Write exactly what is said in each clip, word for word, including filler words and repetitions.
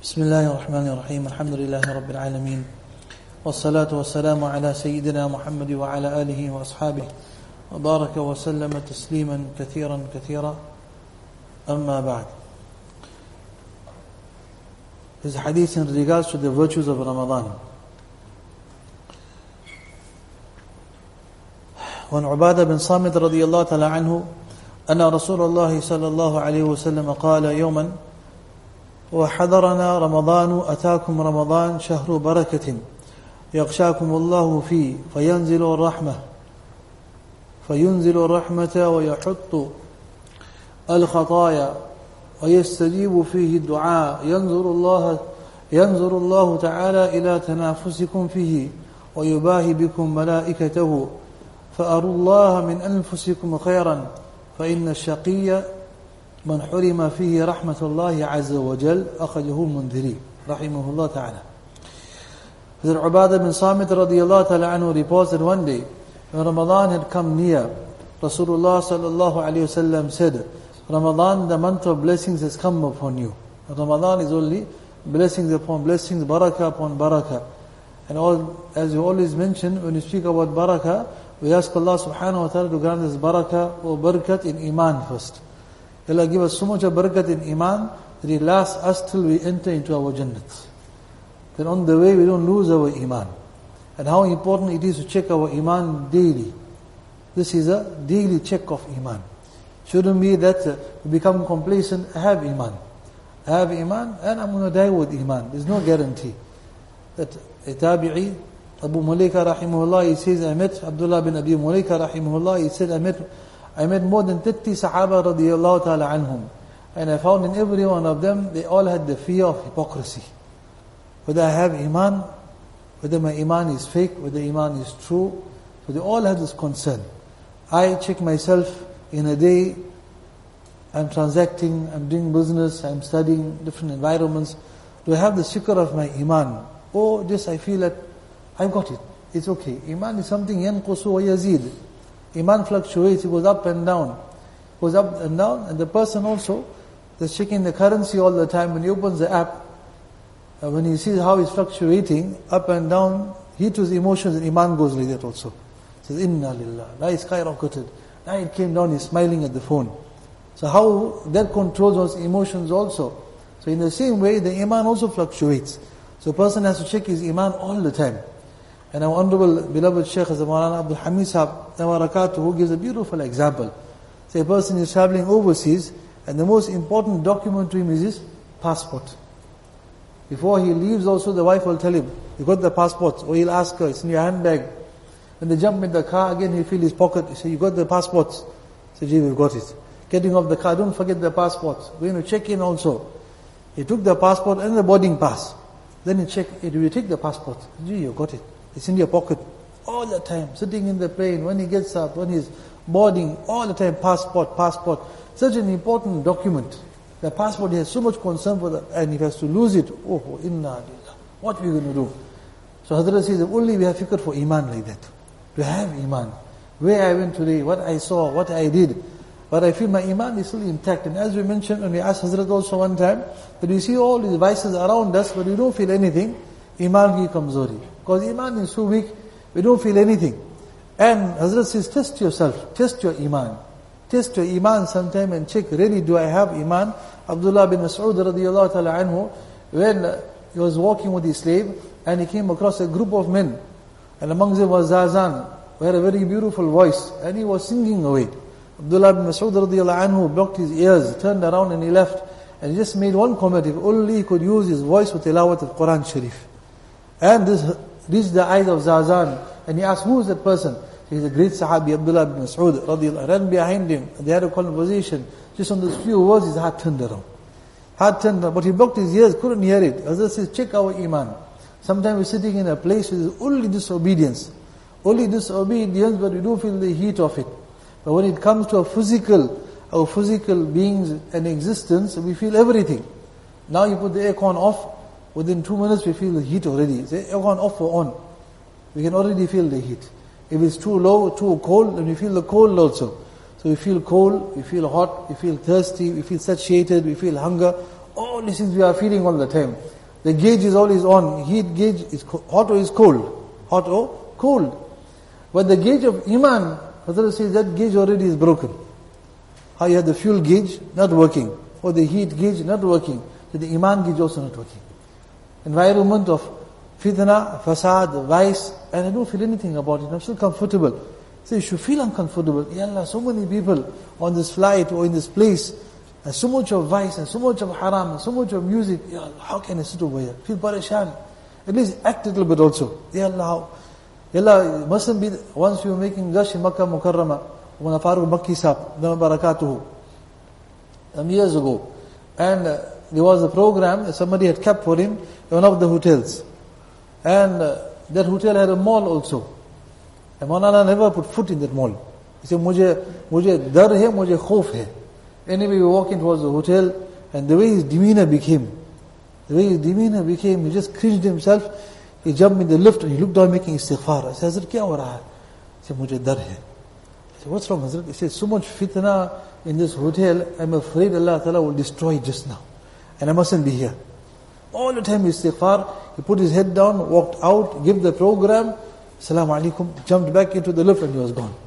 بسم الله الرحمن الرحيم الحمد لله رب العالمين والصلاة والسلام على سيدنا محمد وعلى آله وأصحابه وبارك وسلم تسليما كثيرا كثيرا أما بعد. This hadith in regards to the virtues of Ramadan. وعن عبادة بن صامت رضي الله تعالى عنه أن رسول الله صلى الله عليه وسلم قال يوما وحضرنا رمضان أتاكم رمضان شهر بركة يغشاكم الله فيه فينزل الرحمة فينزل الرحمة ويحط الخطايا ويستجيب فيه الدعاء ينظر الله ينظر الله تعالى إلى تنافسكم فيه ويباهي بكم ملائكته فأروا الله من أنفسكم خيرا فإن الشقي من حرم فيه رحمة الله عز وجل أخرجه المنذري رحمه الله تعالى. Hazrat Ubadah bin Samit radiyallahu ta'ala anhu reports that one day when Ramadan had come near, Rasulullah sallallahu alayhi wasallam said, Ramadan, the month of blessings has come upon you. Ramadan is only blessings upon blessings, barakah upon barakah. And all, as we always mention, when we speak about barakah, we ask Allah subhanahu wa ta'ala to grant us barakah or barakat in iman first. Allah give us so much of barakat in iman that it lasts us till we enter into our jannat. Then on the way we don't lose our iman. And how important it is to check our iman daily. This is a daily check of iman. Shouldn't be that uh, we become complacent. I have iman. I have iman and I'm going to die with iman. There's no guarantee. That a tabi'i, Abu Mulaika rahimahullah, he says, I met Abdullah bin Abi Mulaika rahimahullah, he said, I met I met more than thirty Sahaba radiyallahu ta'ala anhum. And I found in every one of them, they all had the fear of hypocrisy. Whether I have iman, whether my iman is fake, whether iman is true. So they all had this concern. I check myself in a day, I'm transacting, I'm doing business, I'm studying different environments. Do I have the shikr of my iman? Or just I feel that I've got it. It's okay. Iman is something yanqusu wa yazid. Iman fluctuates, it goes up and down. It goes up and down, and the person also is checking the currency all the time. When he opens the app, uh, when he sees how it's fluctuating, up and down, he to his emotions, and Iman goes like that also. He says, Inna lillah, now it's skyrocketed. Now it came down, he's smiling at the phone. So how that controls his emotions also. So in the same way, the Iman also fluctuates. So a person has to check his Iman all the time. And our honorable beloved Shaykh Maulana Abdul Hamid Sahab Nawarakatu, who gives a beautiful example. Say a person is traveling overseas, and the most important document to him is his passport. Before he leaves also, the wife will tell him, you got the passport? Or he'll ask her, it's in your handbag. When they jump in the car, again he'll feel his pocket. He say, you got the passport? Say, gee, we've got it. Getting off the car, don't forget the passport. Going to check in also. He took the passport and the boarding pass. Then he check, do you take the passport? Gee, you got it. It's in your pocket all the time, sitting in the plane, when he gets up, when he's boarding, all the time, passport, passport. Such an important document. The passport, he has so much concern for that, and if he has to lose it, oh, inna lillah, what are we going to do? So Hazrat says, only we have fikr for iman like that. To have iman. Where I went today, what I saw, what I did. But I feel my iman is still intact. And as we mentioned, when we asked Hazrat also one time, that we see all these vices around us, but we don't feel anything, iman ki kamzori. Because iman is so weak, we don't feel anything. And Hazrat says, test yourself, test your iman. Test your iman sometime and check, really do I have iman? Abdullah bin Mas'ud radiyallahu ta'ala anhu, when he was walking with his slave, and he came across a group of men, and amongst them was Zazan, who had a very beautiful voice, and he was singing away. Abdullah bin Mas'ud radiyallahu anhu blocked his ears, turned around and he left, and he just made one comment, if only he could use his voice with tilawat of Quran Sharif. And this reached the eyes of Zazan, and he asked, who is that person? He's a great Sahabi, Abdullah bin Mas'ud radiyallahu anhu. Ran behind him, they had a conversation. Just on those few words, his heart turned around. Heart turned around, but he blocked his ears, couldn't hear it. Hazrat says, check our iman. Sometimes we're sitting in a place with only disobedience. Only disobedience, but we don't feel the heat of it. But when it comes to a physical, our physical beings and existence, we feel everything. Now you put the aircon off, within two minutes we feel the heat already. Say, aircon off or on. We can already feel the heat. If it's too low, too cold, then we feel the cold also. So we feel cold, we feel hot, we feel thirsty, we feel satiated, we feel hunger. All these things we are feeling all the time. The gauge is always on. Heat gauge is hot or is cold. Hot or cold. But the gauge of Iman, Hazrat says that gauge already is broken. How you have the fuel gauge not working, or the heat gauge not working, so the Iman gauge also not working. Environment of fitna, fasad, vice, and I don't feel anything about it. I'm still comfortable. So you should feel uncomfortable. Ya Allah, so many people on this flight or in this place, and so much of vice and so much of haram and so much of music. Ya Allah, how can I sit over here? Feel pareshan. At least act a little bit also. Ya Allah, how? Ya Allah, it mustn't be, once we were making Gash in Makkah Mukarramah, when Farooq Makki Sahib, Dhamma Barakatuhu, some years ago, and uh, there was a program that somebody had kept for him in one of the hotels. And uh, that hotel had a mall also. And Maulana never put foot in that mall. He said, Mujhe, mujhe dar hai, mujhe khof hai. Anyway, we were walking towards the hotel, and the way his demeanor became, the way his demeanor became, he just cringed himself. He jumped in the lift and he looked down making istighfar. I said, Hazrat, kya ho raha hai? He said, mujhe dar hai. I said, what's wrong, Hazrat? He said, so much fitna in this hotel, I'm afraid Allah Ta'ala will destroy it just now. And I mustn't be here. All the time istighfar, he put his head down, walked out, gave the program, Assalamu alaikum, jumped back into the lift and he was gone.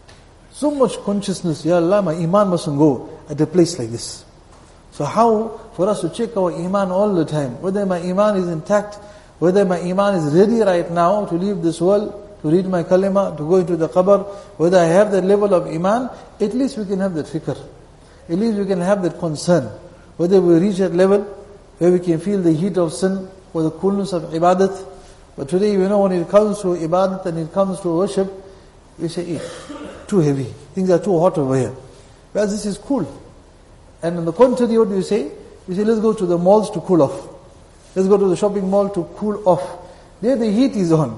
So much consciousness, Ya Allah, my iman mustn't go at a place like this. So how for us to check our iman all the time, whether my iman is intact, whether my iman is ready right now to leave this world, to read my kalima, to go into the qabr, whether I have that level of iman, at least we can have that fikr. At least we can have that concern. Whether we reach that level where we can feel the heat of sin or the coolness of ibadat. But today, you know, when it comes to ibadat and it comes to worship, we say, eh, too heavy. Things are too hot over here. Whereas this is cool. And on the contrary, what do you say? You say, let's go to the malls to cool off. Let's go to the shopping mall to cool off. There the heat is on.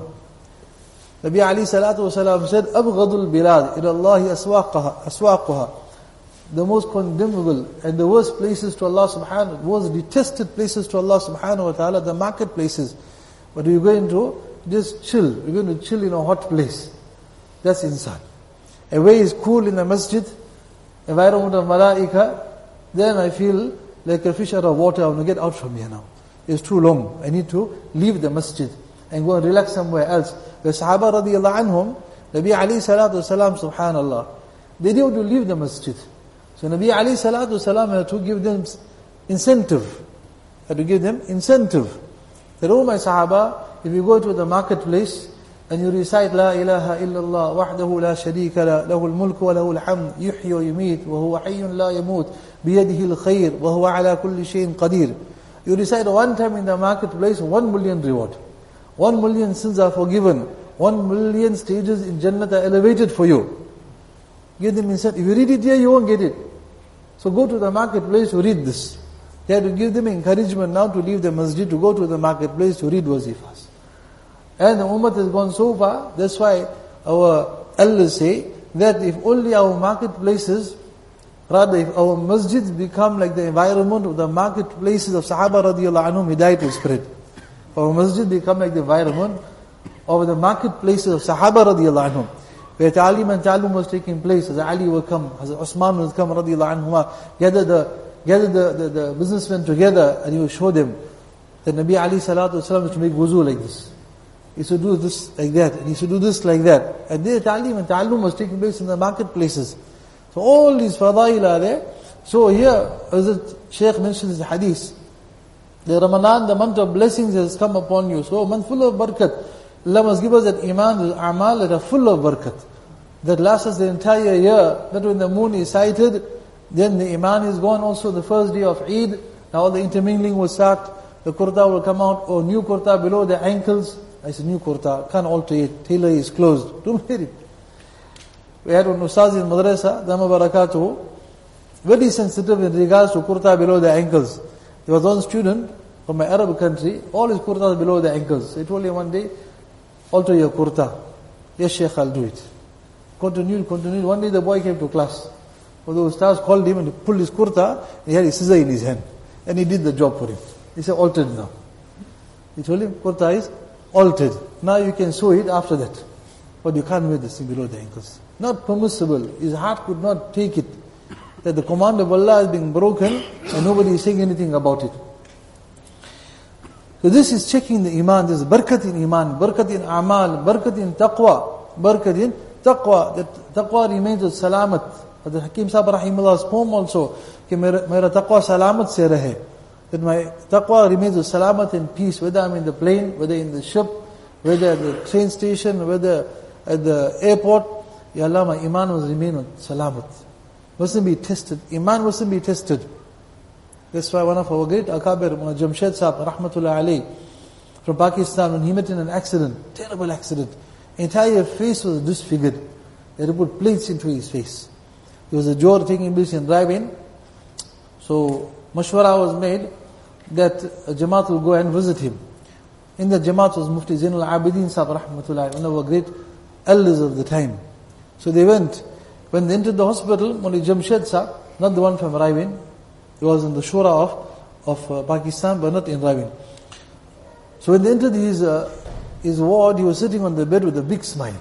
Nabi Ali Salatu Wasalam said, أَبْغَضُ الْبِلَادِ إِلَى اللَّهِ أَسْوَاقُهَا أَسْوَاقُهَا. The most condemnable and the worst places to Allah subhanahu, most detested places to Allah subhanahu wa ta'ala, the marketplaces. But we're going to just chill. We're going to chill in a hot place. That's inside. A way is cool in the masjid, environment of malaika, then I feel like a fish out of water. I want to get out from here now. It's too long. I need to leave the masjid and go and relax somewhere else. The Sahaba radiallahu anhum, Nabi Ali salatu wasalam, subhanallah, they didn't want to leave the masjid. So Nabi Ali salatu wasalam had to give them incentive. Had to give them incentive. That, oh my Sahaba, if you go to the marketplace and you recite La ilaha illallah wahdahu la sharika la lahul mulku wa lahul hamd yuhyi wa yumit wa huwa hayyun la yamut biyadihi al-khair wa huwa ala kulli shayin qadir. You recite one time in the marketplace, one million reward. One million sins are forgiven. One million stages in Jannah are elevated for you. Give them incentive. If you read it here, you won't get it. So go to the marketplace to read this. You have to give them encouragement now to leave the masjid, to go to the marketplace to read wazifas. And the ummah has gone so far, that's why our elders say that if only our marketplaces, rather if our masjids become like the environment of the marketplaces of Sahaba radiallahu anhum, hidayat will spread. If our masjid become like the environment of the marketplaces of Sahaba radiallahu anhum, where ta'alim and ta'alum was taking place, as Ali will come, as Osman will come radiallahu anhuma, gather the gather the, the, the businessmen together and he will show them that Nabi Ali salatu wasalam used to make wuzu like this. He used to do this like that, and he used to do this like that. And there ta'alim and ta'alum was taking place in the marketplaces. So all these fadail are there. So here, as the Shaykh mentions the hadith, the Ramadan, the month of blessings has come upon you. So a month full of barakat. Allah must give us that iman, the amal that are full of barakat. That lasts us the entire year. That when the moon is sighted, then the iman is gone. Also the first day of Eid, now all the intermingling will start. The kurta will come out, or new kurta below the ankles. I said, new kurta, can't alter it. Tailor is closed. Don't wear it. We had one ustaz in madrasa, Dhamma Barakatuhu, very sensitive in regards to kurta below the ankles. There was one student from my Arab country, all his kurtas below the ankles. I told him one day, alter your kurta. Yes, Shaykh, I'll do it. Continued, continued. One day the boy came to class. So the ustaz called him and he pulled his kurta, and he had his scissor in his hand. And he did the job for him. He said, altered now. He told him, kurta is altered. Now you can sew it after that. But you can't wear this thing below the ankles. Not permissible. His heart could not take it. That the command of Allah is being broken and nobody is saying anything about it. So this is checking the iman. This is barakat in iman, barakat in amal, barakat in taqwa, barakat in taqwa. That taqwa remains with salamat. Hadrat Hakim Sahib Rahimullah's poem also, कि मेरा मेरा taqwa salamat se rahe. That my taqwa remains with salamat and peace, whether I'm in the plane, whether in the ship, whether at the train station, whether at the airport. Ya Allah, my iman must remain with salamat. Mustn't be tested. Iman mustn't be tested. That's why one of our great akabir, Jamshed Sahib, rahmatullah alayhi, from Pakistan, when he met in an accident, terrible accident, entire face was disfigured. They had put plates into his face. He was a jor taking place in driving. So mashwara was made that a Jamaat will go and visit him. In the Jamaat was Mufti Zainul Abidin Sahib, rahmatullah, one of our great elders of the time. So they went. When they entered the hospital, Mawlana Jamshed Sahib, not the one from Ravin, he was in the Shura of, of uh, Pakistan, but not in Ravin. So when they entered his, uh, his ward, he was sitting on the bed with a big smile.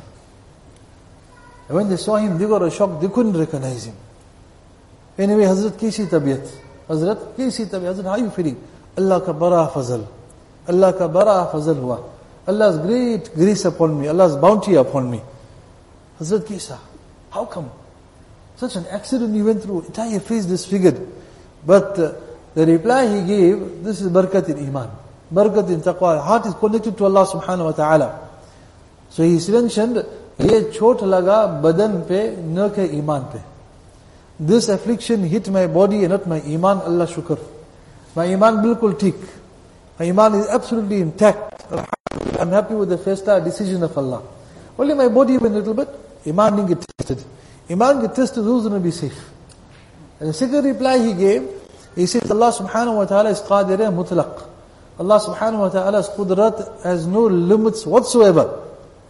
And when they saw him, they got a shock, they couldn't recognize him. Anyway, Hazrat, kaisi tabiyat? Hazrat, kaisi tabiyat? Hazrat, how are you feeling? Allah ka bara fazal. Allah ka bara fazal hua. Allah's great grace upon me, Allah's bounty upon me. Hazrat, kaisa? How come? Such an accident he went through, entire face disfigured. But uh, the reply he gave, this is barakat in iman, barakat in taqwa. Heart is connected to Allah subhanahu wa ta'ala. So he mentioned, ye chot laga badan pe, na ke iman pe. This affliction hit my body and not my iman, Allah shukr. My iman bilkul tik. My iman is absolutely intact. I'm happy with the first decision of Allah. Only my body went a little bit, iman didn't get tested. Iman get tested, who's going to be safe? And the second reply he gave, he said, Allah subhanahu wa ta'ala is qadir mutlaq. Allah subhanahu wa ta'ala's qudrat has no limits whatsoever.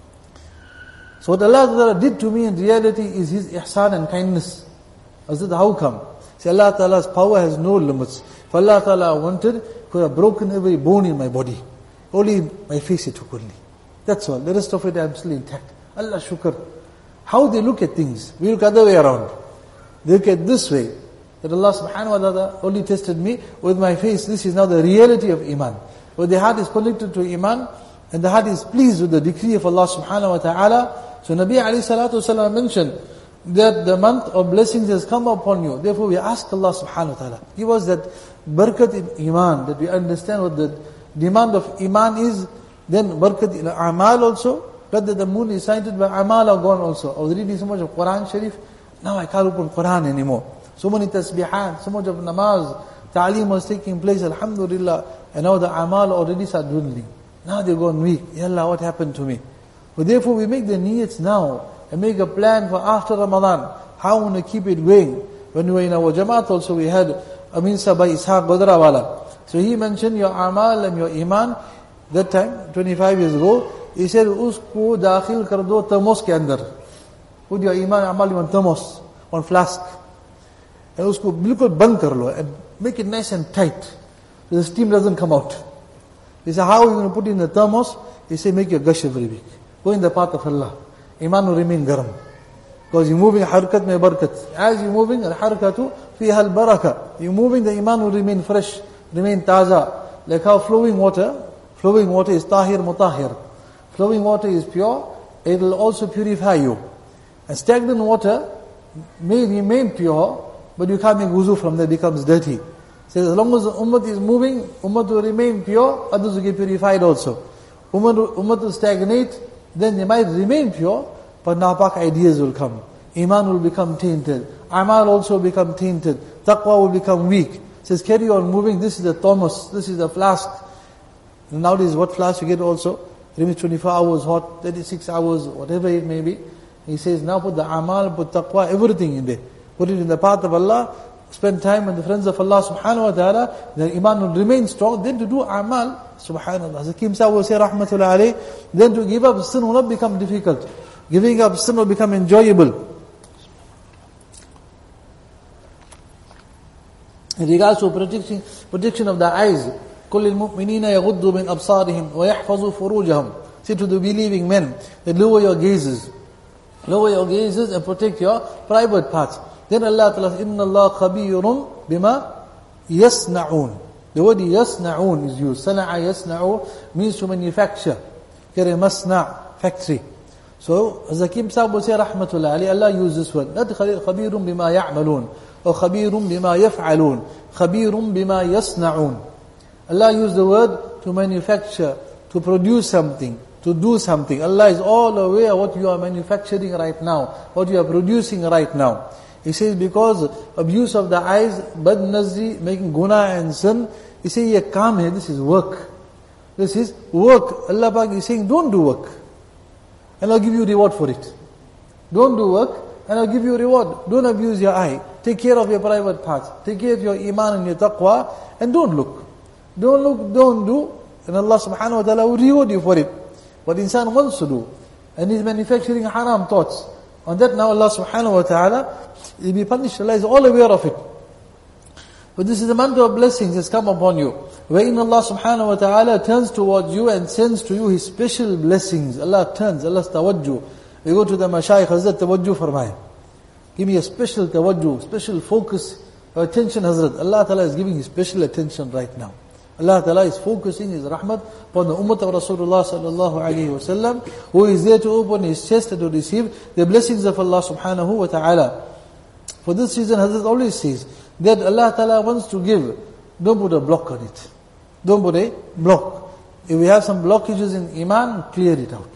So what Allah ta'ala did to me in reality is His ihsan and kindness. I said, how come? See, Allah ta'ala's power has no limits. If Allah ta'ala wanted, could have broken every bone in my body. Only my face He took only. That's all. The rest of it I'm still intact. Allah shukr. How they look at things. We look other way around. They look at this way. That Allah subhanahu wa ta'ala only tested me with my face. This is now the reality of iman. Where the heart is connected to iman, and the heart is pleased with the decree of Allah subhanahu wa ta'ala. So Nabi alayhi salatu wasalam mentioned that the month of blessings has come upon you. Therefore we ask Allah subhanahu wa ta'ala, give us that barakat in iman, that we understand what the demand of iman is. Then barakat in amal also. But that the moon is sighted by amal are gone also. I was reading so much of Quran Sharif, now I can't open Quran anymore. So many tasbihat, so much of namaz, ta'aleem was taking place, alhamdulillah. And now the amal already start dwindling. Now they're gone weak. Ya Allah, what happened to me? But therefore we make the niyats now, and make a plan for after Ramadan. How we want to keep it going. When we were in our Jamaat also, we had Amin Sabai Ishaq Badrawala. So he mentioned your amal and your iman, that time, twenty-five years ago, he said, usko dakhil kar do tamos ke andar. Put your iman amal in tamos, on flask. And usko bilkul band kar lo, and make it nice and tight. So the steam doesn't come out. He said, how are you going to put it in the thermos? He said, make your gush every week. Go in the path of Allah. Iman will remain garam. Because you're moving harkat mein barakat. As you're moving, al-harakatu fiha al-baraka. You're moving, the iman will remain fresh, remain taza. Like how flowing water, flowing water is tahir mutahir. Flowing water is pure, it will also purify you. And stagnant water may remain pure, but you can't make wuzu from there, it becomes dirty. So as long as the ummah is moving, ummah will remain pure, others will get purified also. Ummah, ummah will stagnate, then they might remain pure, but napak ideas will come. Iman will become tainted. Amal also become tainted. Taqwa will become weak. It says carry on moving, this is the thermos, this is the flask. And nowadays what flask you get also? Remains twenty-four hours hot, thirty-six hours, whatever it may be. He says now put the amal, put taqwa, everything in there. Put it in the path of Allah, spend time with the friends of Allah subhanahu wa ta'ala, then iman will remain strong. Then to do amal, subhanallah. Hakim Sahib will say rahmatullah alayhi, then to give up sin will not become difficult. Giving up sin will become enjoyable. In regards to protection, protection of the eyes, كل المؤمنين يغضوا من أبصارهم ويحفظوا فروجهم. Say to the believing men, that lower your gazes, lower your gazes and protect your private parts. Then Allah Ta'ala says, إِنَّ اللَّهَ خَبِيرٌ بِمَا يَصْنَعُونَ. The word yasna'un is used. Sana'a yasna'u means to manufacture. Here a masna', factory. So, Zakim Sahib will say, Rahmatullah alayhi, Allah used this word. Not khabirun bima ya'malun, or khabirun bima yaf'alun, khabirun bima yasna'un. Allah used the word to manufacture, to produce something, to do something. Allah is all aware what you are manufacturing right now, what you are producing right now. He says, because abuse of the eyes, bad nazri, making guna and sin, he says, ye kaam hai, this is work. This is work. Allah Pak is saying, don't do work, and I'll give you reward for it. Don't do work, and I'll give you reward. Don't abuse your eye. Take care of your private parts. Take care of your iman and your taqwa, and don't look. Don't look, don't do, and Allah subhanahu wa ta'ala will reward you for it. What insan wants to do, and he's manufacturing haram thoughts. On that now Allah subhanahu wa ta'ala, he'll be punished. Allah is all aware of it. But this is the month of blessings has come upon you, wherein Allah subhanahu wa ta'ala turns towards you and sends to you His special blessings. Allah turns, Allah's tawajjuh. We go to the Mashayikh, Hazrat tawajjuh farmaya. Give me a special tawajjuh, special focus, attention Hazrat. Allah ta'ala is giving His special attention right now. Allah ta'ala is focusing His rahmat upon the ummah of Rasulullah sallallahu alayhi wa sallam, who is there to open his chest and to receive the blessings of Allah subhanahu wa ta'ala. For this reason, Hazrat always says that Allah ta'ala wants to give, don't put a block on it. Don't put a block. If we have some blockages in iman, clear it out.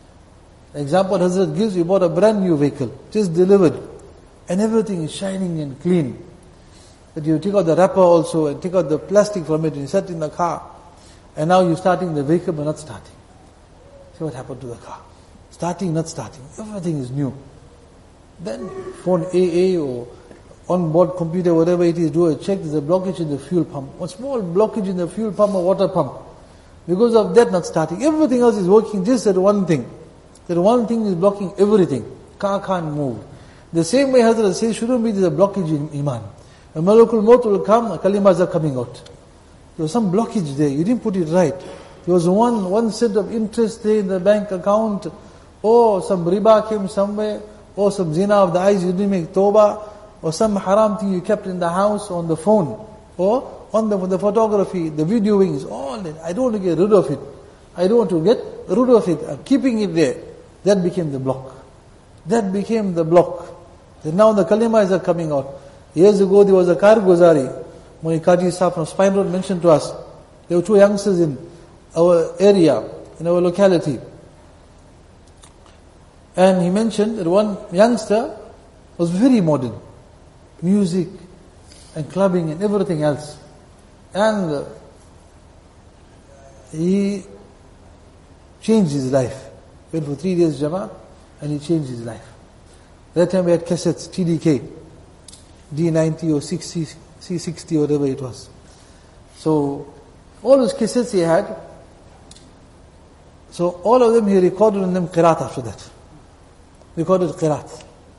Example Hazrat gives, you bought a brand new vehicle, just delivered, and everything is shining and clean. But you take out the wrapper also and take out the plastic from it and you set it in the car. And now you're starting the vehicle but not starting. See what happened to the car. Starting, not starting. Everything is new. Then phone A A or on-board computer, whatever it is, do a check. There's a blockage in the fuel pump. A small blockage in the fuel pump or water pump. Because of that not starting. Everything else is working, just that one thing. That one thing is blocking everything. Car can't move. The same way Hazrat says, shouldn't be there's a blockage in iman. A Malakul Maut will come, kalimas are coming out. There was some blockage there, you didn't put it right. There was one, one cent of interest there in the bank account, or some riba came somewhere, or some zina of the eyes you didn't make tawbah, or some haram thing you kept in the house, on the phone, or on the, the photography, the videoings, all that. I don't want to get rid of it. I don't want to get rid of it. I'm keeping it there. That became the block. That became the block. Then now the kalimas are coming out. Years ago there was a Karguzari. Moni Kaji Sahib from Spine Road mentioned to us. There were two youngsters in our area, in our locality. And he mentioned that one youngster was very modern. Music and clubbing and everything else. And uh, he changed his life. Went for three days Jamaat and he changed his life. That time we had cassettes, T D K. D ninety or sixty, C sixty, whatever it was. So, all those cassettes he had, so all of them he recorded in them qiraat after that. Recorded qiraat.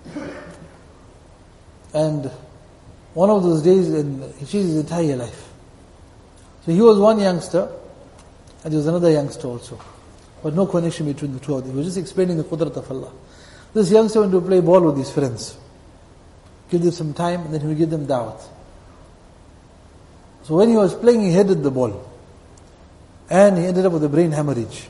And one of those days, and he changed his entire life. So he was one youngster, and there was another youngster also. But no connection between the two of them. He was just explaining the qudrat of Allah. This youngster went to play ball with his friends. Give them some time, and then he would give them da'wat. So when he was playing, he headed the ball. And he ended up with a brain hemorrhage.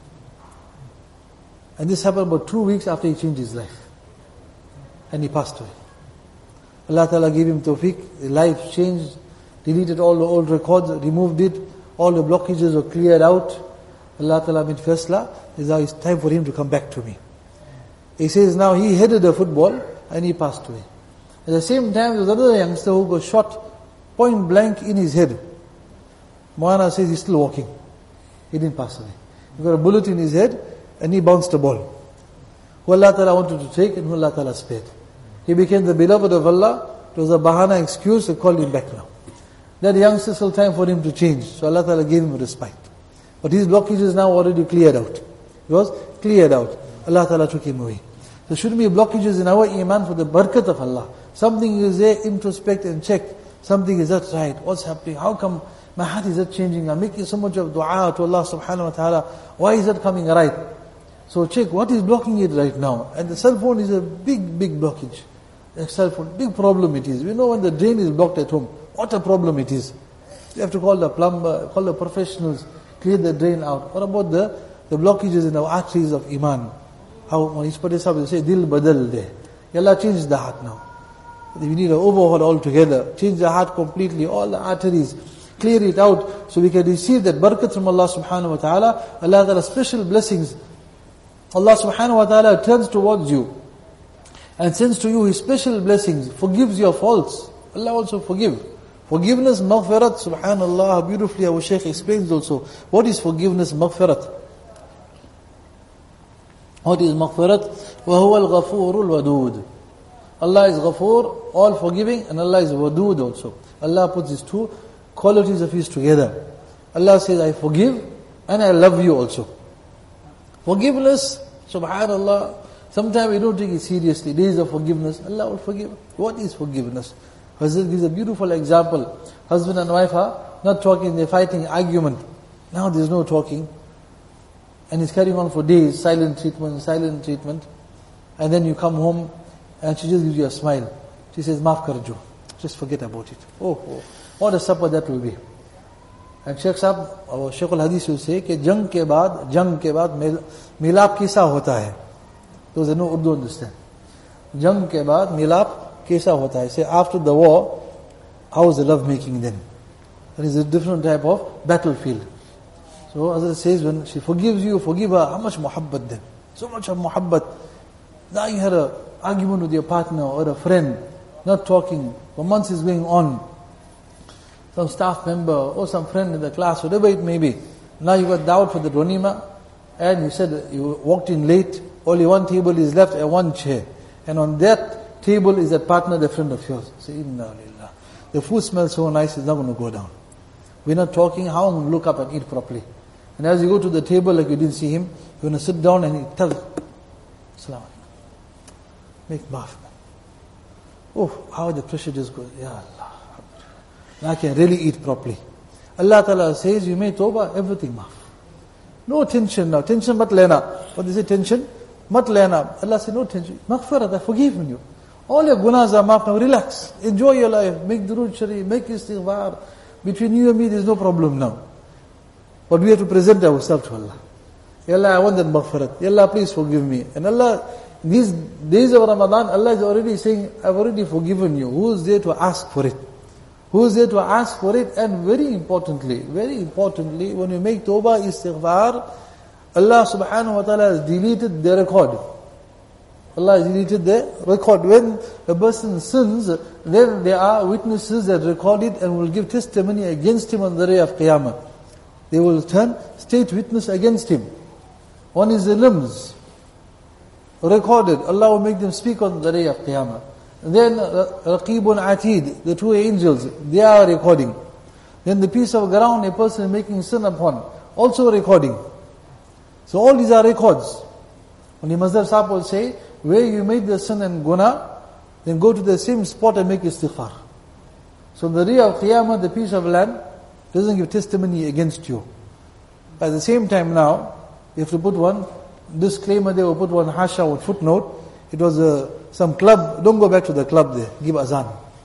And this happened about two weeks after he changed his life. And he passed away. Allah Ta'ala gave him tawfiq, his life changed, deleted all the old records, removed it, all the blockages were cleared out. Allah Ta'ala made fasla, now it's time for him to come back to me. He says now he headed the football and he passed away. At the same time, there was another youngster who got shot point blank in his head. Moana says he's still walking. He didn't pass away. He got a bullet in his head and he bounced the ball. Who Allah Ta'ala wanted to take and who Allah Ta'ala spared. He became the beloved of Allah. It was a bahana excuse to call him back now. That youngster still time for him to change. So Allah Ta'ala gave him respite. But his blockage is now already cleared out. It was cleared out. Allah Ta'ala took him away. There shouldn't be blockages in our iman for the barakat of Allah. Something is there, introspect and check. Something is that right? What's happening? How come my heart is that changing? I'm making so much of dua to Allah subhanahu wa ta'ala. Why is that coming right? So check what is blocking it right now. And the cell phone is a big, big blockage. The cell phone, big problem it is. We know when the drain is blocked at home, what a problem it is. You have to call the plumber, call the professionals, clear the drain out. What about the, the blockages in the arteries of Iman? How, when he's put this up, they say, Dil badal de. Allah changed the heart now. We need an overhaul altogether. Change the heart completely, all the arteries. Clear it out so we can receive that barakat from Allah subhanahu wa ta'ala. Allah ta'ala special blessings. Allah subhanahu wa ta'ala turns towards you and sends to you His special blessings, forgives your faults. Allah also forgive. Forgiveness, maghfirat, subhanallah, how beautifully our Shaykh explains also. What is forgiveness, maghfirat? What is maghfirat? وَهُوَ الْغَفُورُ الْوَدُودُ. Allah is Ghafoor, all forgiving, and Allah is Wadud also. Allah puts these two qualities of His together. Allah says, I forgive, and I love you also. Forgiveness, subhanallah, sometimes we don't take it seriously. Days of forgiveness, Allah will forgive. What is forgiveness? Hazrat gives a beautiful example. Husband and wife are not talking, they're fighting, argument. Now there's no talking. And it's carrying on for days, silent treatment, silent treatment. And then you come home, and she just gives you a smile. She says, Maaf karjo. Just forget about it. Oh, oh, what a supper that will be. And Shaykh Sahab, our Shaykh al-Hadith will say, कि जंग के बाद, जंग के बाद मिलाप कैसा होता है? Those who know Urdu understand. जंग के बाद मिलाप कैसा होता है? Say, after the war, how is the love making then? That is a different type of battlefield. So Hazrat says, when she forgives you, forgive her, how much muhabbat then? So much of muhabbat. Now you had an argument with your partner or a friend, not talking, for months is going on. Some staff member or some friend in the class, whatever it may be. Now you got doubt for the Ronima, and you said you walked in late, only one table is left and one chair. And on that table is that partner, the friend of yours. Say, Inna lillah. The food smells so nice, it's not going to go down. We're not talking, how I'm going to look up and eat properly. And as you go to the table, like you didn't see him, you're going to sit down and he tells, Assalamu alaikum. Make maaf. Oh, how the pressure just goes. Ya Allah. Now I can really eat properly. Allah Ta'ala says, you may tawbah, everything maaf. No tension now. Tension mat lena. What they say, tension? Mat lena. Allah says, no tension. Maghfirat, I've forgiven you. All your gunas are maaf now. Relax. Enjoy your life. Make durood sharif. Make istighfar. Between you and me, there's no problem now. But we have to present ourselves to Allah. Ya Allah, I want that maghfirat. Ya Allah, please forgive me. And Allah, these days of Ramadan, Allah is already saying, I've already forgiven you. Who is there to ask for it? Who is there to ask for it? And very importantly, very importantly, when you make tawbah, istighfar, Allah subhanahu wa ta'ala has deleted the record. Allah has deleted the record. When a person sins, then there are witnesses that record it and will give testimony against him on the day of Qiyamah. They will turn state witness against him. One is the limbs. Recorded. Allah will make them speak on the day of Qiyamah. Then Raqibun Atid, the two angels, they are recording. Then the piece of ground a person is making sin upon, also recording. So all these are records. When the Mazhar Sahib will say, where you made the sin and guna, then go to the same spot and make istighfar. So on the day of Qiyamah, the piece of land doesn't give testimony against you. At the same time now, you have to put one disclaimer there, or put one hasha or footnote. It was a, some club, don't go back to the club there, give azan.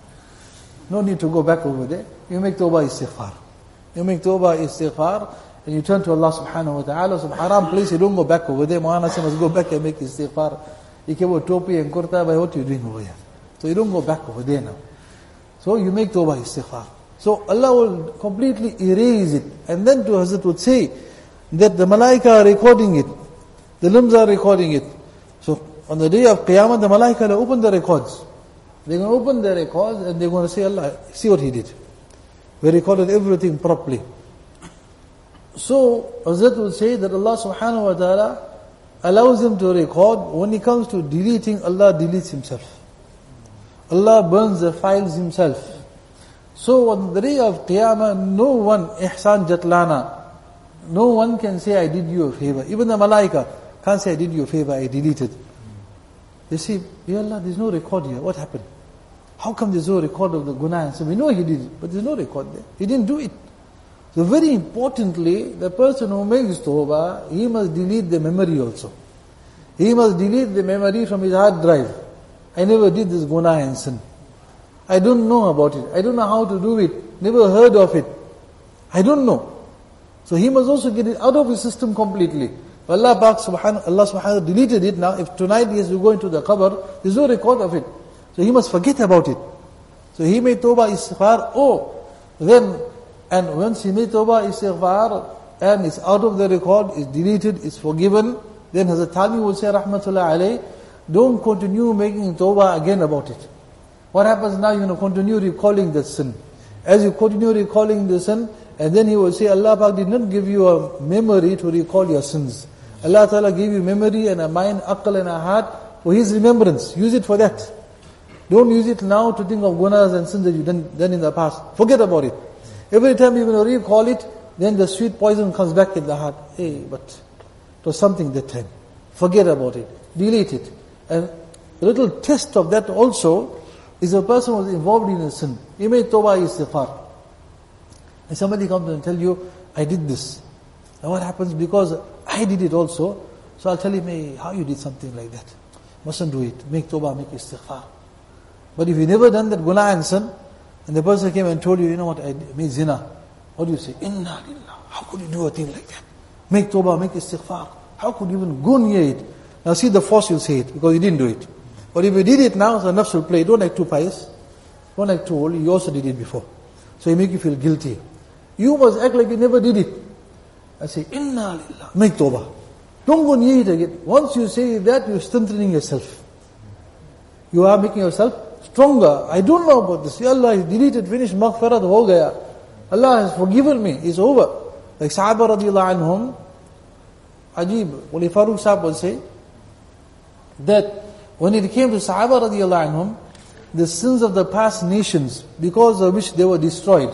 No need to go back over there. You make tawbah istighfar. You make tawbah istighfar, and you turn to Allah subhanahu wa ta'ala. So haram place, you don't go back over there. Mu'ana says, must go back and make istighfar. You came with topi and kurta, but what are you doing over here? So you don't go back over there now. So you make tawbah istighfar. So Allah will completely erase it. And then to Hazrat would say that the malaika are recording it. The limbs are recording it. So on the day of Qiyamah, the malaika will open the records. They're going to open the records and they're going to say, Allah, see what he did. We recorded everything properly. So Hazrat will say that Allah subhanahu wa ta'ala allows him to record. When he comes to deleting, Allah deletes himself. Allah burns the files himself. So on the day of Qiyamah, no one, ihsan jatlana, no one can say, I did you a favor. Even the malaika can't say, I did you a favor, I deleted. They say, Ya Allah, there's no record here. What happened? How come there's no record of the guna? So we know he did it, but there's no record there. He didn't do it. So very importantly, the person who makes tawbah, he must delete the memory also. He must delete the memory from his hard drive. I never did this guna and sin. I don't know about it. I don't know how to do it. Never heard of it. I don't know. So he must also get it out of his system completely. Allah Pak subhanahu, Allah subhanahu wa ta'ala deleted it. Now if tonight he has to go into the qabr, there's no record of it. So he must forget about it. So he made tawbah istighfar, oh, then, and once he made tawbah istighfar, and it's out of the record, it's deleted, it's forgiven, then Hazrat Thani will say, rahmatullah alayh, don't continue making tawbah again about it. What happens now? You're going to continue recalling the sin. As you continue recalling the sin, and then he will say, Allah Pak did not give you a memory to recall your sins. Allah Ta'ala gave you memory and a mind, aql and a heart for His remembrance. Use it for that. Don't use it now to think of gunas and sins that you've done, done in the past. Forget about it. Every time you're going to recall it, then the sweet poison comes back in the heart. Hey, but it was something that time. Forget about it. Delete it. And a little test of that also is a person who was involved in a sin. He made tawbah istighfar. And somebody comes and tell you, I did this. And what happens? Because I did it also. So I'll tell him, hey, how you did something like that? Mustn't do it. Make tawbah, make istighfar. But if you never done that guna and sin, and the person came and told you, you know what, I made zina. What do you say? Inna lillah. How could you do a thing like that? Make tawbah, make istighfar. How could you even go near it? Now see the force you'll say it, because you didn't do it. But if you did it now, the nafs will play. Don't act too pious. Don't act too holy. You also did it before. So it make you feel guilty. You must act like you never did it. I say, Inna lillah. Make tawbah. Don't go near it again. Once you say that, you're strengthening yourself. You are making yourself stronger. I don't know about this. Ya Allah, He deleted, finished, maghfirat ho gaya. Allah has forgiven me. It's over. Like Sahaba radiallahu anhum, Ajib, Wali Farooq Sahab will say, that when it came to Sahaba radiallahu anhum, the sins of the past nations, because of which they were destroyed.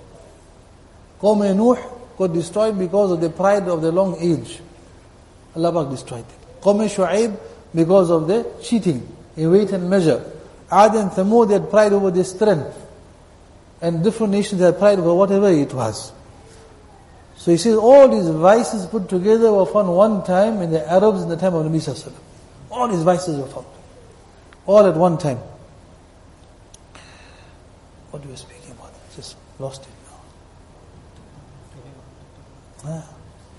Qawm Nuh got destroyed because of the pride of their long age. Allah Pak destroyed them. Qawm Shu'aib, because of their cheating in weight and measure. Ad and Thamud, they had pride over their strength. And different nations had pride over whatever it was. So he says all these vices put together were found one time in the Arabs in the time of Nabi Sallallahu Alaihi Wasallam. All these vices were found. All at one time. What were you speaking about? Just lost it now. Ah.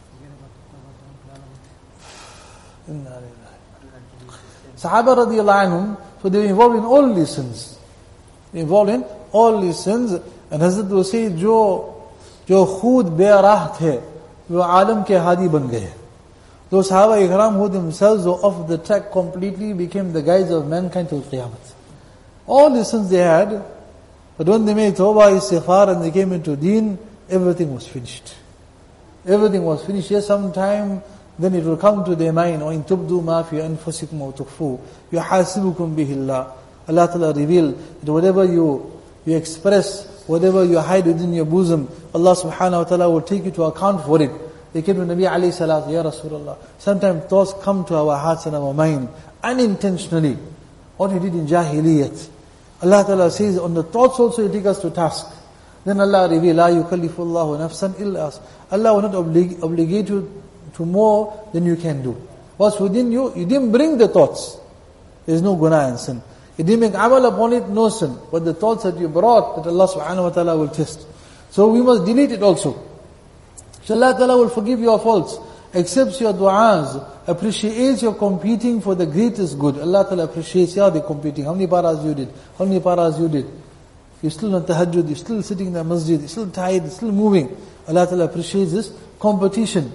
Sahaba radiallahu anhum, so they were involved in all these sins. They were involved in all these sins. And Hazrat will say, Jo जो खुद बेराह थे वो आलम के हादी बन गए. Those Sahaba Ikram who themselves were off the track completely became the guides of mankind till Qiyamah. All the sins they had, but when they made tawbah, istighfar, and they came into deen, everything was finished. Everything was finished. Yes, sometime then it will come to their mind, وَإِن تُبْدُوا مَا فِي أَنفُسِكُمْ وَتُخْفُوا يُحَاسِبُكُمْ بِهِ اللَّهِ. Allah Ta'ala revealed that whatever you, you express, whatever you hide within your bosom, Allah subhanahu wa ta'ala will take you to account for it. They came to Nabi alayhi salatu, Ya Rasulullah. Sometimes thoughts come to our hearts and our mind unintentionally. What we did in Jahiliyyat. Allah Ta'ala says on the thoughts also He takes us to task. Then Allah reveals, La yukallifullahu nafsan illa. Allah will not oblig- obligate you to more than you can do. What's within you, you didn't bring the thoughts. There is no guna and sin. You didn't make amal upon it, no sin. But the thoughts that you brought, that Allah subhanahu wa ta'ala will test. So we must delete it also. So Allah ta'ala will forgive your faults, accepts your du'as, appreciates your competing for the greatest good. Allah ta'ala appreciates you, they're competing. How many paras you did? How many paras you did? You're still on tahajjud, you're still sitting in the masjid, you're still tired, you're still moving. Allah ta'ala appreciates this competition.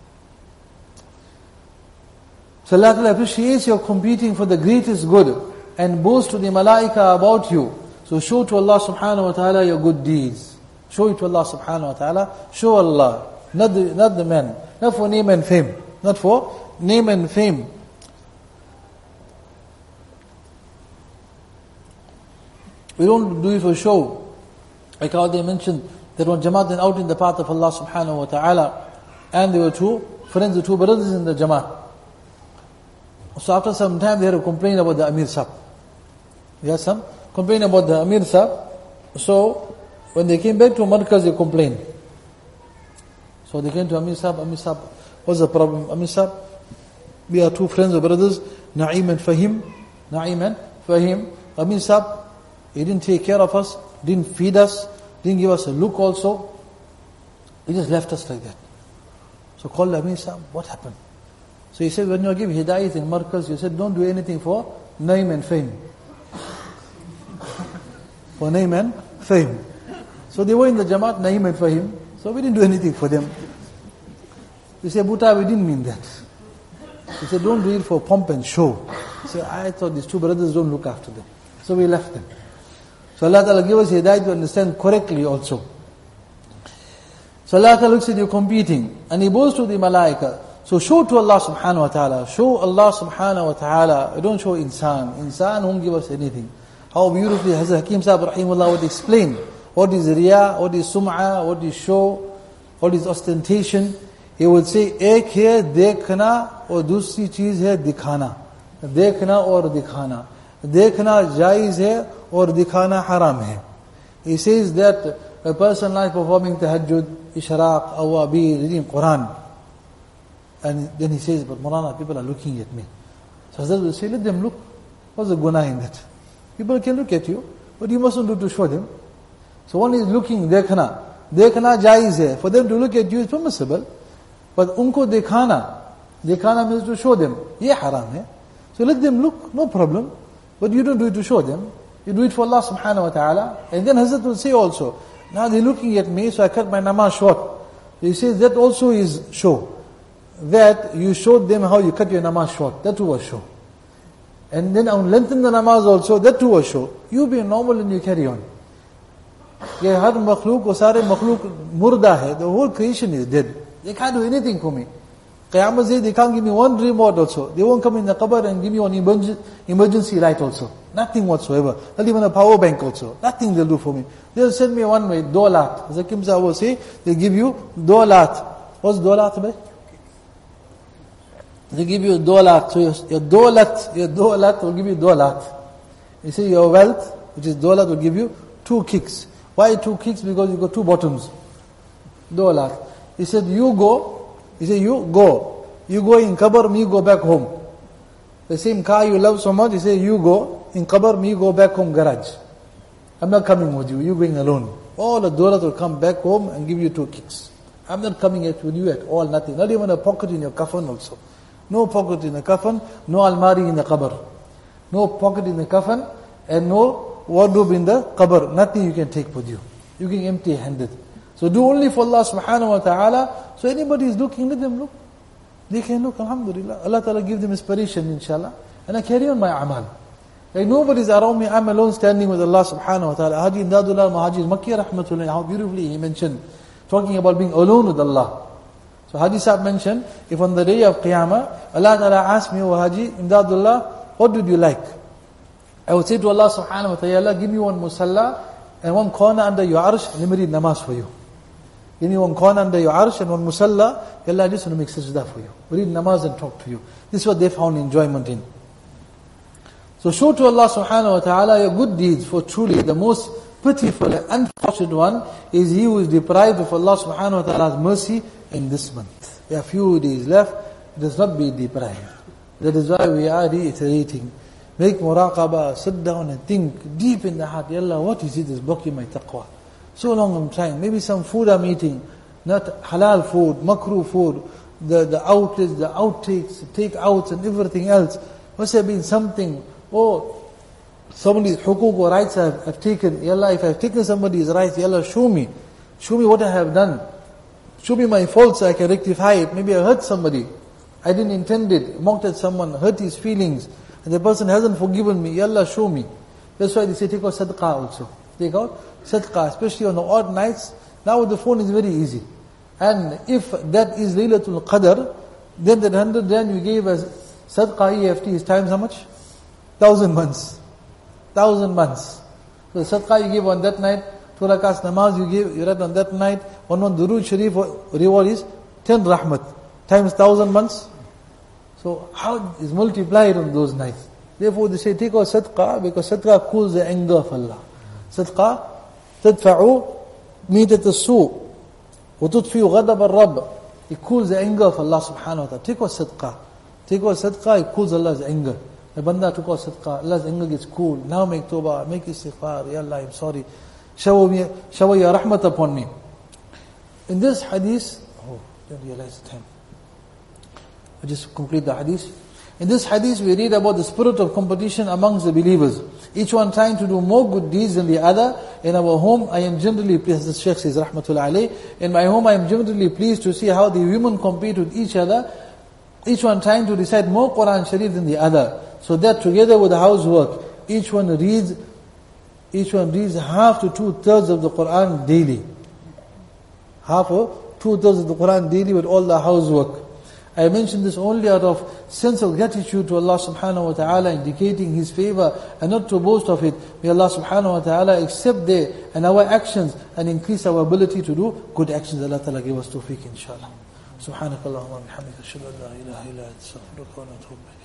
So Allah ta'ala appreciates your competing for the greatest good and boast to the malaika about you. So show to Allah subhanahu wa ta'ala your good deeds. Show it to Allah subhanahu wa ta'ala. Show Allah. Not the, not the man. Not for name and fame. Not for name and fame. We don't do it for show. Like how they mentioned that when Jamaat went out in the path of Allah subhanahu wa ta'ala, and there were two friends, the two brothers in the Jamaat. So after some time they had to complain about the Amir Sahib. They had some complain about the Amir Sahib. So when they came back to Markaz, they complained. So they came to Amir Sahib. Amir Sahib, what's the problem? Amir Sahib, we are two friends or brothers, Na'im and Fahim. Na'im and Fahim. Amir Sahib, he didn't take care of us, didn't feed us, didn't give us a look also. He just left us like that. So called Amir Sahib, what happened? So he said, when you give hidayat in Markaz, you said, don't do anything for name and fame. For name and fame. So they were in the Jamaat, name and fame. So we didn't do anything for them. He said, Buta, we didn't mean that. He said, don't do it for pomp and show. He said, I thought these two brothers don't look after them. So we left them. So Allah Ta'ala gave us hidayat to understand correctly also. So Allah Ta'ala looks at you competing, and He goes to the malaika. So show to Allah subhanahu wa ta'ala. Show Allah subhanahu wa ta'ala. Don't show insan. Insan won't give us anything. How beautifully Hazrat Hakim Sahib rahimahullah would explain what is riya, what is sum'a, what is show, what is ostentation. He would say, ek hai dekhna aur dusri cheez hai dikhana. Dekhna aur dikhana. Dekhna jaiz hai aur dikhana haram hai. He says that a person like performing tahajjud, ishraq, awabir, reading Quran. And then he says, but Maulana, people are looking at me. So Hazrat will say, let them look. What's the guna in that? People can look at you, but you mustn't do to show them. So one is looking, dekhna. Dekhna jaiz hai. For them to look at you is permissible. But unko dekhana. Dekhana means to show them. Ye haram hai. So let them look, no problem. But you don't do it to show them. You do it for Allah subhanahu wa ta'ala. And then Hazrat will say also, now they're looking at me, so I cut my namaz short. He says that also is show. That you showed them how you cut your namaz short. That too was show. And then on lengthen the namaz also, that too was show. You be normal and you carry on. Ye har makhluk, wo sare makhluk murda hai. The whole creation is dead. They can't do anything for me. Qiyamah day, they can't give me one remote also. They won't come in the qabr and give me one emergency, emergency light also. Nothing whatsoever. Not even a power bank also. Nothing they'll do for me. They'll send me one way, dolat. As Hakim Sahib will say, they'll give you dolat. What's dolat, bhai? They give you dolat. So your, your dolat, your dolat will give you dolat. You see, your wealth, which is dolat, will give you two kicks. Why two kicks? Because you got two bottoms. Dolat. He said, you go. He said, you go. You go in qabr, me go back home. The same car you love so much, he said, you go in qabr, me go back home garage. I'm not coming with you, you going alone. All the dollars will come back home and give you two kicks. I'm not coming at with you at all, nothing. Not even a pocket in your coffin also. No pocket in the coffin, no almari in the qabr. No pocket in the coffin, and no wardrobe in the qabr. Nothing you can take with you. You can empty handed. So do only for Allah subhanahu wa ta'ala. So anybody is looking, let them look. They can look, alhamdulillah. Allah ta'ala give them inspiration, inshallah. And I carry on my amal. Like nobody is around me, I'm alone standing with Allah subhanahu wa ta'ala. Haji Imdadullah Muhajir Makki rahmatullah, how beautifully he mentioned, talking about being alone with Allah. So Haji Sahib mentioned, if on the day of Qiyamah, Allah ta'ala asked me, oh Haji Imdadullah, what did you like? I would say to Allah subhanahu wa ta'ala, give me one musalla and one corner under your arsh, and let me read namaz for you. Give me one corner under your arsh and one musalla. Allah, I just want to make sajda for you. Read namaz and talk to you. This is what they found enjoyment in. So show to Allah subhanahu wa ta'ala your good deeds, for truly the most pitiful and unfortunate one is he who is deprived of Allah subhanahu wa ta'ala's mercy in this month. There are few days left, it does not be deprived. That is why we are reiterating. Make muraqabah, sit down and think deep in the heart, Ya Allah, what is it that's blocking my taqwa? So long I'm trying. Maybe some food I'm eating, not halal food, makruh food, the, the outlets, the outtakes, take outs and everything else. Must have been something, oh, somebody's hukuk or rights I've, I've taken. Ya Allah, if I've taken somebody's rights, Ya Allah, show me. Show me what I have done. Show me my faults so I can rectify it. Maybe I hurt somebody. I didn't intend it. Mocked at someone, hurt his feelings. And the person hasn't forgiven me. Ya Allah, show me. That's why they say take out sadaqah also. Take out sadaqah, especially on the odd nights. Now with the phone is very easy. And if that is Laylatul Qadr, then that hundred rand you gave as sadaqah E F T is times how much? Thousand months. Thousand months. So the sadaqah you gave on that night, two rakats namaz you gave, you read on that night, one one durood sharif reward is ten rahmat. Times thousand months. So how is multiplied on those nights? Therefore they say take out sadaqah, because sadaqah cools the anger of Allah. Sadaqah تدفع ميتة السوء وتطفئ غضب الرب. It cools the anger of Allah subhanahu wa ta'ala. Take out sadaqah. Take out sadaqah, it cools Allah's anger. The banda took out sadaqah, Allah's anger gets cool. Now make tawbah, make istighfar. Ya Allah, I'm sorry. Shower me, shower your rahmat upon me. In this hadith, oh, didn't realize the time. I'll just complete the hadith. In this hadith we read about the spirit of competition amongst the believers. Each one trying to do more good deeds than the other. In our home, I am generally pleased, the Shaykh says, Rahmatullah alayh, in my home I am generally pleased to see how the women compete with each other, each one trying to recite more Quran Sharif than the other. So that together with the housework, each one reads, each one reads half to two thirds of the Quran daily. Half or two thirds of the Quran daily with all the housework. I mention this only out of sense of gratitude to Allah subhanahu wa ta'ala, indicating His favor and not to boast of it. May Allah subhanahu wa ta'ala accept their and our actions and increase our ability to do good actions. Allah ta'ala give us tawfiq inshallah. Subhanakallahumma bihamdika ashhadu an la ilaha illa anta astaghfiruka wa atubu ilayk.